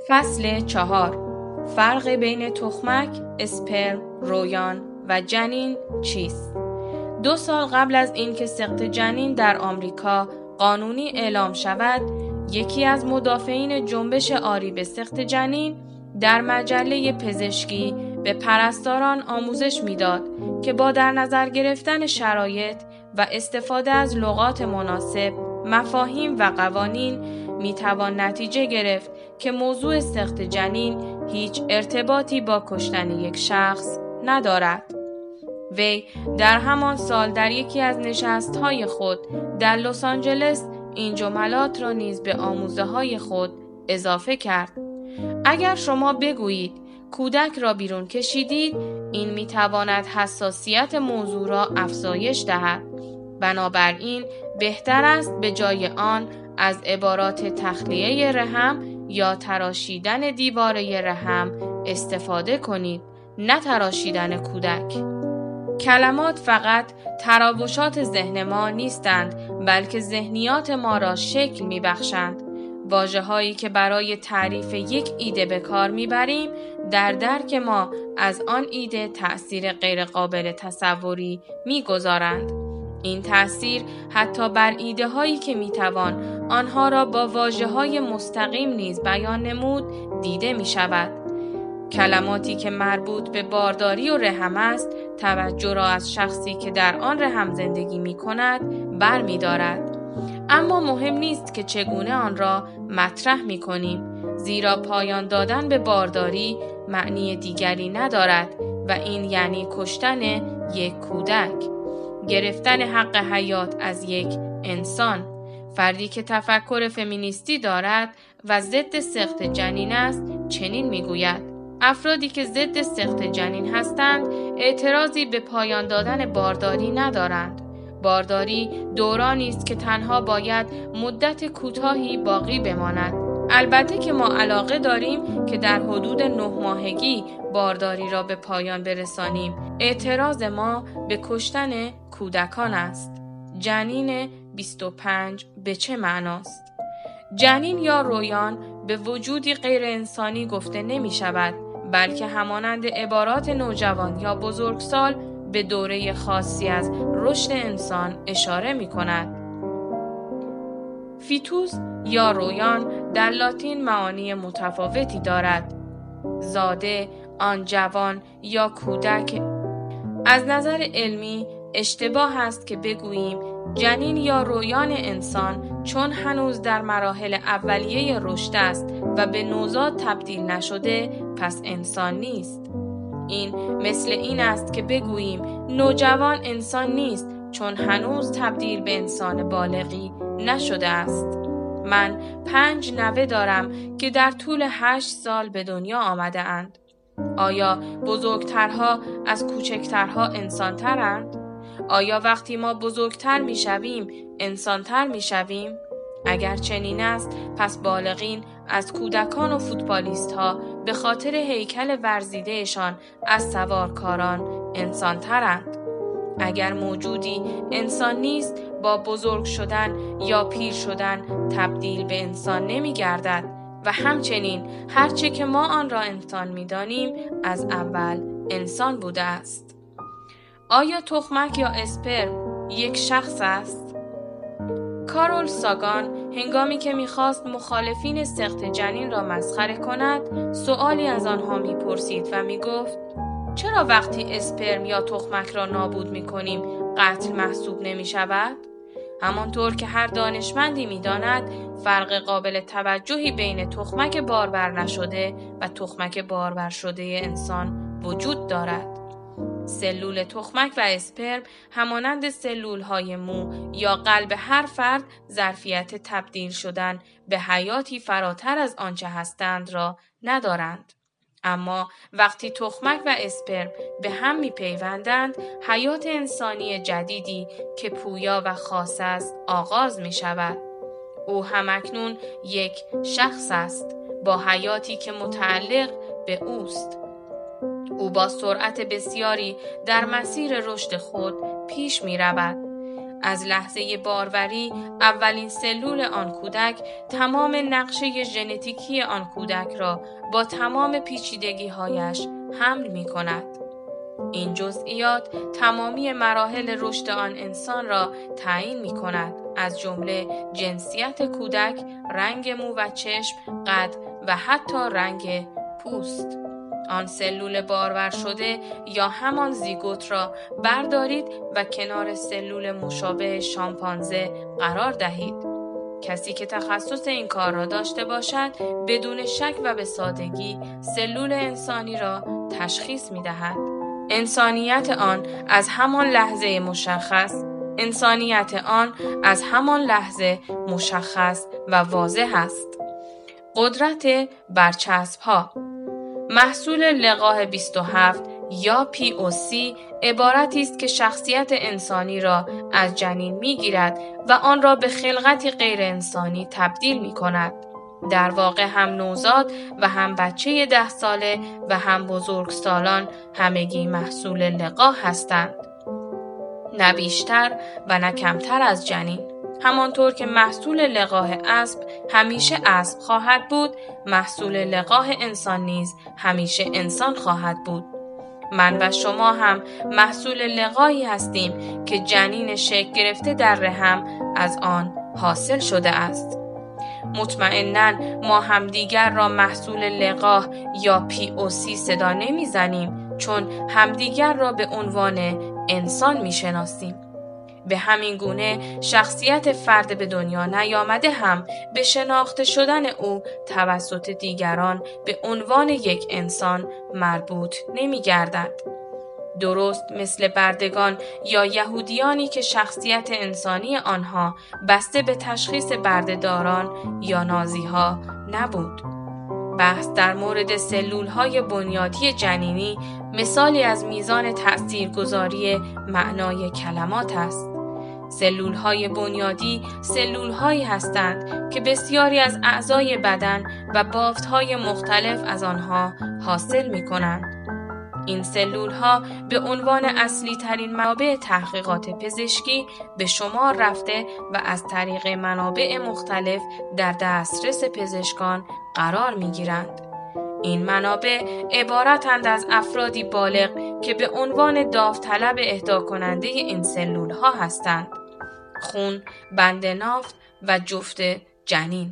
فصل 4. فرق بین تخمک، اسپرم، رویان و جنین چیست؟ 2 سال قبل از اینکه سقط جنین در آمریکا قانونی اعلام شود، یکی از مدافعین جنبش آری به سقط جنین در مجله پزشکی به پرستاران آموزش میداد که با در نظر گرفتن شرایط و استفاده از لغات مناسب، مفاهیم و قوانین میتوان نتیجه گرفت که موضوع سقط جنین هیچ ارتباطی با کشتن یک شخص ندارد. وی در همان سال در یکی از نشست‌های خود در لس آنجلس این جملات را نیز به آموزه‌های خود اضافه کرد: اگر شما بگویید کودک را بیرون کشیدید، این میتواند حساسیت موضوع را افزایش دهد. بنابراین بهتر است به جای آن از عبارات تخلیه رحم یا تراشیدن دیواره رحم استفاده کنید، نه تراشیدن کودک. کلمات فقط تراوشات ذهن ما نیستند، بلکه ذهنیات ما را شکل می‌بخشند. واژه‌هایی که برای تعریف یک ایده به کار می‌بریم، در درک ما از آن ایده تأثیر غیرقابل تصوری می‌گذارند. این تأثیر حتی بر ایده هایی که میتوان آنها را با واژه‌های مستقیم نیز بیان نمود دیده می شود. کلماتی که مربوط به بارداری و رحم است، توجه را از شخصی که در آن رحم زندگی می کند بر می دارد. اما مهم نیست که چگونه آن را مطرح می کنیم، زیرا پایان دادن به بارداری معنی دیگری ندارد و این یعنی کشتن یک کودک. گرفتن حق حیات از یک انسان. فردی که تفکر فمینیستی دارد و ضد سقط جنین است چنین میگوید: افرادی که ضد سقط جنین هستند اعتراضی به پایان دادن بارداری ندارند. بارداری دورانی است که تنها باید مدت کوتاهی باقی بماند. البته که ما علاقه داریم که در حدود 9 ماهگی بارداری را به پایان برسانیم. اعتراض ما به کشتن کودکان است. جنین 25 به چه معناست؟ جنین یا رویان به وجودی غیر انسانی گفته نمی شود، بلکه همانند عبارات نوجوان یا بزرگسال به دوره خاصی از رشد انسان اشاره می کند. فیتوس یا رویان در لاتین معانی متفاوتی دارد. زاده، آن جوان یا کودک. از نظر علمی اشتباه است که بگوییم جنین یا رویان انسان چون هنوز در مراحل اولیه رشد است و به نوزاد تبدیل نشده پس انسان نیست. این مثل این است که بگوییم نوجوان انسان نیست چون هنوز تبدیل به انسان بالغی نشده است. من 5 نوه دارم که در طول 8 سال به دنیا آمده اند. آیا بزرگترها از کوچکترها انسانترند؟ آیا وقتی ما بزرگتر می شویم انسانتر می شویم؟ اگر چنین است پس بالغین از کودکان و فوتبالیست ها به خاطر هیکل ورزیدهشان از سوارکاران انسانترند. اگر موجودی انسان نیست با بزرگ شدن یا پیر شدن تبدیل به انسان نمی گردد و همچنین هرچه که ما آن را انسان می دانیم از اول انسان بوده است. آیا تخمک یا اسپرم یک شخص است؟ کارول ساگان هنگامی که می‌خواست مخالفین سقط جنین را مسخره کند، سؤالی از آنها می‌پرسید و می‌گفت: چرا وقتی اسپرم یا تخمک را نابود می‌کنیم قتل محسوب نمی‌شود؟ همانطور که هر دانشمندی می‌داند فرق قابل توجهی بین تخمک بارور نشده و تخمک بارور شده انسان وجود دارد. سلول تخمک و اسپرم همانند سلول‌های مو یا قلب هر فرد ظرفیت تبدیل شدن به حیاتی فراتر از آنچه هستند را ندارند. اما وقتی تخمک و اسپرم به هم می‌پیوندند، حیات انسانی جدیدی که پویا و خاص است آغاز می‌شود. او همکنون یک شخص است با حیاتی که متعلق به اوست. او با سرعت بسیاری در مسیر رشد خود پیش می رود. از لحظه باروری اولین سلول آن کودک تمام نقشه ژنتیکی آن کودک را با تمام پیچیدگی‌هایش حمل می‌کند. این جزئیات تمامی مراحل رشد آن انسان را تعیین می‌کند، از جمله جنسیت کودک، رنگ مو و چشم، قد و حتی رنگ پوست. آن سلول بارور شده یا همان زیگوت را بردارید و کنار سلول مشابه شامپانزه قرار دهید. کسی که تخصص این کار را داشته باشد بدون شک و به سادگی سلول انسانی را تشخیص می دهد. انسانیت آن از همان لحظه مشخص و واضح است. قدرت برچسب ها. محصول لقاح 27 یا POC عبارتی است که شخصیت انسانی را از جنین می‌گیرد و آن را به خلقتی غیر انسانی تبدیل می‌کند. در واقع هم نوزاد و هم بچه 10 ساله و هم بزرگسالان همگی محصول لقاح هستند. نه بیشتر و نه کمتر از جنین. همانطور که محصول لقاح اسب همیشه اسب خواهد بود، محصول لقاح انسان نیز همیشه انسان خواهد بود. من و شما هم محصول لقاحی هستیم که جنین شکل گرفته در رحم از آن حاصل شده است. مطمئناً ما همدیگر را محصول لقاح یا POC صدا نمی‌زنیم، چون همدیگر را به عنوان انسان می‌شناسیم. به همین گونه شخصیت فرد به دنیا نیامده هم به شناخته شدن او توسط دیگران به عنوان یک انسان مربوط نمی‌گردد. درست مثل بردگان یا یهودیانی که شخصیت انسانی آنها بسته به تشخیص بردهداران یا نازیها نبود. بحث در مورد سلول‌های بنیادی جنینی مثالی از میزان تأثیرگذاری معنای کلمات است. سلول‌های بنیادی سلول‌هایی هستند که بسیاری از اعضای بدن و بافت‌های مختلف از آنها حاصل می‌کنند. این سلول‌ها به عنوان اصلی ترین منابع تحقیقات پزشکی به شمار رفته و از طریق منابع مختلف در دسترس پزشکان قرار می‌گیرند. این منابع عبارتند از افرادی بالغ که به عنوان داوطلب اهدا کننده این سلول‌ها هستند: خون، بند نافت و جفت جنین.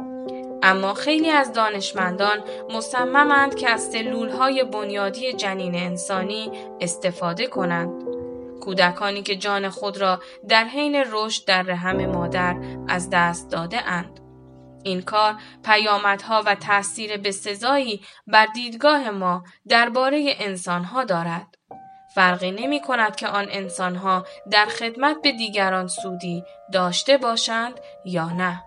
اما خیلی از دانشمندان مصممند که از سلول‌های بنیادی جنین انسانی استفاده کنند. کودکانی که جان خود را در حین رشد در رحم مادر از دست داده اند. این کار پیامدها و تأثیر بسزایی بر دیدگاه ما درباره انسانها دارد. فرقی نمی کند که آن انسانها در خدمت به دیگران سودی داشته باشند یا نه.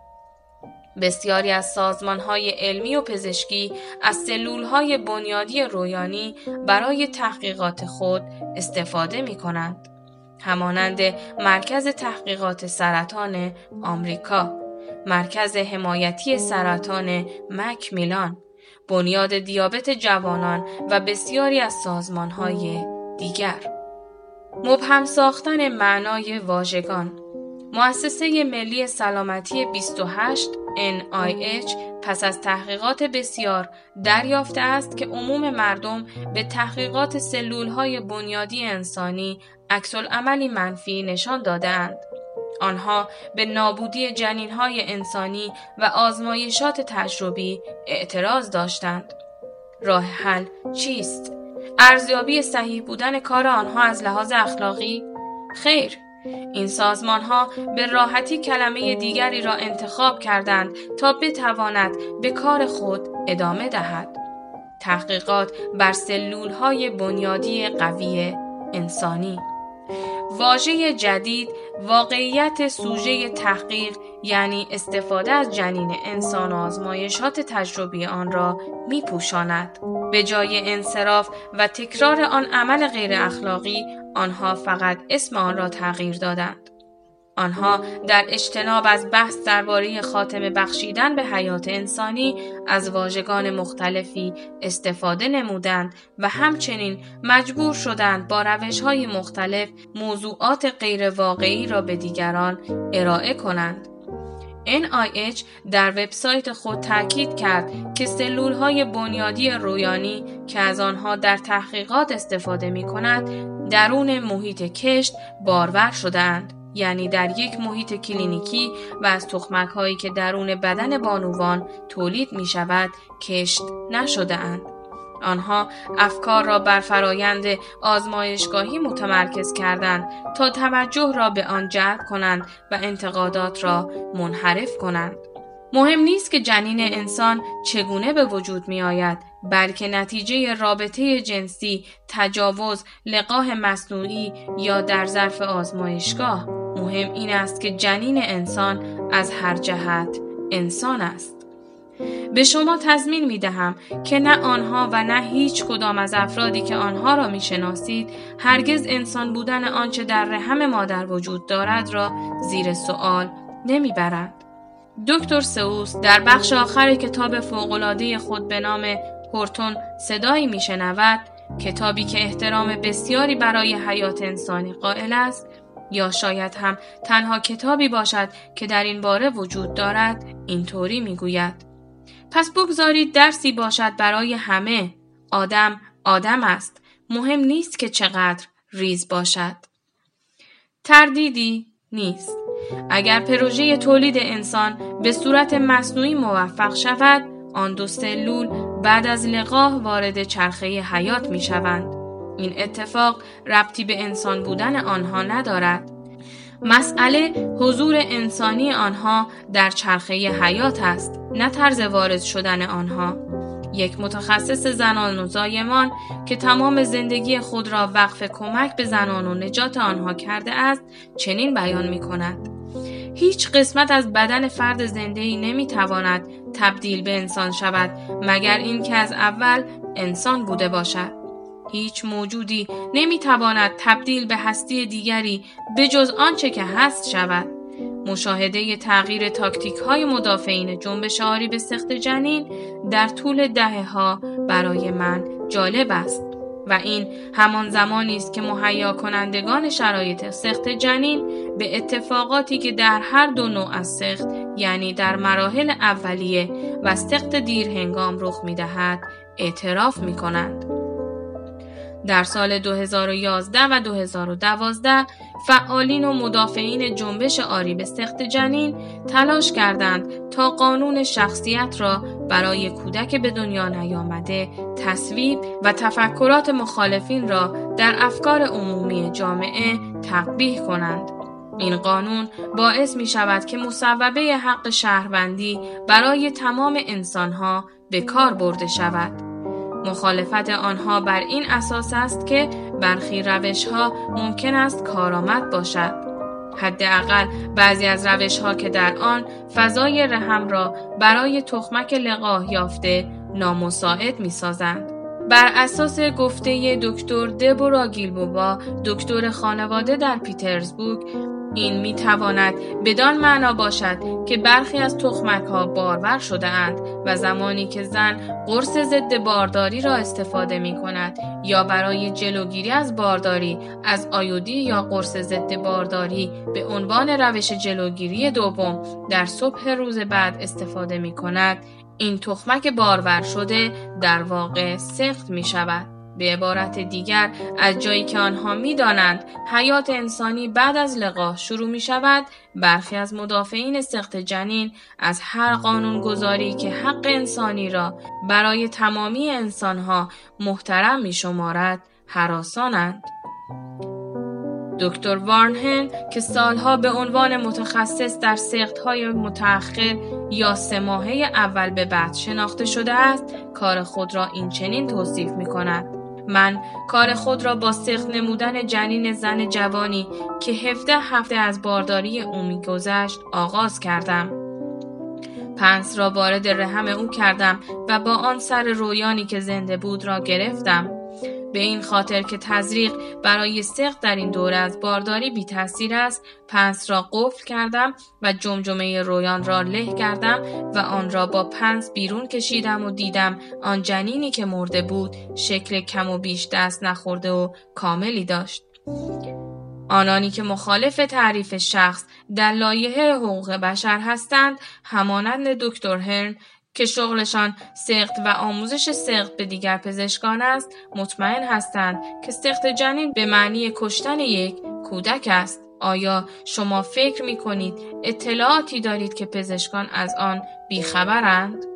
بسیاری از سازمان‌های علمی و پزشکی از سلول‌های بنیادی رویانی برای تحقیقات خود استفاده می‌کنند. همانند مرکز تحقیقات سرطان آمریکا، مرکز حمایتی سرطان مکمیلان، بنیاد دیابت جوانان و بسیاری از سازمان‌های دیگر. مبهم ساختن معنای واژگان. مؤسسه ملی سلامتی 28 NIH پس از تحقیقات بسیار دریافته است که عموم مردم به تحقیقات سلول‌های بنیادی انسانی عکس‌العملی منفی نشان داده‌اند. آنها به نابودی جنین‌های انسانی و آزمایشات تجربی اعتراض داشتند. راه حل چیست؟ ارزیابی صحیح بودن کار آنها از لحاظ اخلاقی؟ خیر. این سازمان‌ها به راحتی کلمه دیگری را انتخاب کردند تا بتواند به کار خود ادامه دهد. تحقیقات بر سلول‌های بنیادی قوی انسانی. واژه جدید واقعیت سوژه تحقیق، یعنی استفاده از جنین انسان و آزمایشات تجربی آن را می‌پوشاند. به جای انصراف و تکرار آن عمل غیر اخلاقی، آنها فقط اسم آن را تغییر دادند. آنها در اجتناب از بحث درباره خاتمه بخشیدن به حیات انسانی از واژگان مختلفی استفاده نمودند و همچنین مجبور شدند با روش‌های مختلف موضوعات غیر واقعی را به دیگران ارائه کنند. NIH در وبسایت خود تاکید کرد که سلول‌های بنیادی رویانی که از آنها در تحقیقات استفاده می‌کند درون محیط کشت بارور شده‌اند، یعنی در یک محیط کلینیکی و از تخمک‌هایی که درون بدن بانوان تولید می‌شود کشت نشده‌اند. آنها افکار را بر فرایند آزمایشگاهی متمرکز کردند تا توجه را به آن جلب کنند و انتقادات را منحرف کنند. مهم نیست که جنین انسان چگونه به وجود می آید، بلکه نتیجه رابطه جنسی، تجاوز، لقاح مصنوعی یا در ظرف آزمایشگاه. مهم این است که جنین انسان از هر جهت انسان است. به شما تضمین می دهم که نه آنها و نه هیچ کدام از افرادی که آنها را می شناسید هرگز انسان بودن آنچه در رحم مادر وجود دارد را زیر سوال نمی برند. دکتر سئوس در بخش آخر کتاب فوق‌العاده خود به نام هورتون صدایی می شنود، کتابی که احترام بسیاری برای حیات انسانی قائل است، یا شاید هم تنها کتابی باشد که در این باره وجود دارد، اینطوری می گوید: پس بگذارید درسی باشد برای همه. آدم آدم است. مهم نیست که چقدر ریز باشد. تردیدی نیست. اگر پروژه تولید انسان به صورت مصنوعی موفق شود، آن دو سلول بعد از لقاح وارد چرخه حیات می شوند. این اتفاق ربطی به انسان بودن آنها ندارد. مسئله حضور انسانی آنها در چرخه حیات است، نه طرز وارد شدن آنها. یک متخصص زنان و زایمان که تمام زندگی خود را وقف کمک به زنان و نجات آنها کرده است، چنین بیان می کند: هیچ قسمت از بدن فرد زنده‌ای نمی تواند تبدیل به انسان شود مگر اینکه از اول انسان بوده باشد. هیچ موجودی نمیتواند تبدیل به هستی دیگری به جز آنچه که هست شود. مشاهده تغییر تاکتیک‌های مدافعین جنبش آریب سخت جنین در طول دهه‌ها برای من جالب است و این همان زمانی است که مهیا کنندگان شرایط سخت جنین به اتفاقاتی که در هر دو نوع از سخت، یعنی در مراحل اولیه و سخت دیر هنگام رخ می‌دهد، اعتراف می‌کنند. در سال 2011 و 2012 فعالین و مدافعین جنبش آریب سخت جنین تلاش کردند تا قانون شخصیت را برای کودک به دنیا نیامده تصویب و تفکرات مخالفین را در افکار عمومی جامعه تقبیح کنند. این قانون باعث می شود که مصوبه حق شهروندی برای تمام انسانها به کار برده شود. مخالفت آنها بر این اساس است که برخی روش‌ها ممکن است کارآمد باشد. حداقل بعضی از روش‌ها که در آن فضای رحم را برای تخمک لقاح یافته نامساعد می‌سازند. بر اساس گفته دکتر دبورا گیلبووا، دکتر خانواده در پیترزبورگ، این میتواند بدان معنا باشد که برخی از تخمک‌ها بارور شده اند و زمانی که زن قرص ضد بارداری را استفاده می‌کند یا برای جلوگیری از بارداری از آیودی یا قرص ضد بارداری به عنوان روش جلوگیری دوم در صبح روز بعد استفاده می‌کند، این تخمک بارور شده در واقع سخت می‌شود. به عبارت دیگر، از جایی که آنها می‌دانند حیات انسانی بعد از لقاح شروع می‌شود، برخی از مدافعین سخت جنین از هر قانونگذاری که حق انسانی را برای تمامی انسانها محترم می‌شمارد، هراسانند. دکتر وارنهن که سالها به عنوان متخصص در سقط‌های متأخر یا 3 ماهه اول به بعد شناخته شده است، کار خود را این چنین توصیف می‌کند: من کار خود را با سخت نمودن جنین زن جوانی که 17 هفته از بارداری او می‌گذشت آغاز کردم. پنس را وارد رحم او کردم و با آن سر رویانی که زنده بود را گرفتم. به این خاطر که تزریق برای سقط در این دوره از بارداری بی تاثیر است، پنس را قفل کردم و جمجمه رویان را له کردم و آن را با پنس بیرون کشیدم و دیدم آن جنینی که مرده بود شکل کم و بیش دست نخورده و کاملی داشت. آنانی که مخالف تعریف شخص در لایحه حقوق بشر هستند، همانند دکتر هرن که شغلشان سقط و آموزش سقط به دیگر پزشکان است، مطمئن هستند که سقط جنین به معنی کشتن یک کودک است. آیا شما فکر می کنید اطلاعاتی دارید که پزشکان از آن بیخبرند؟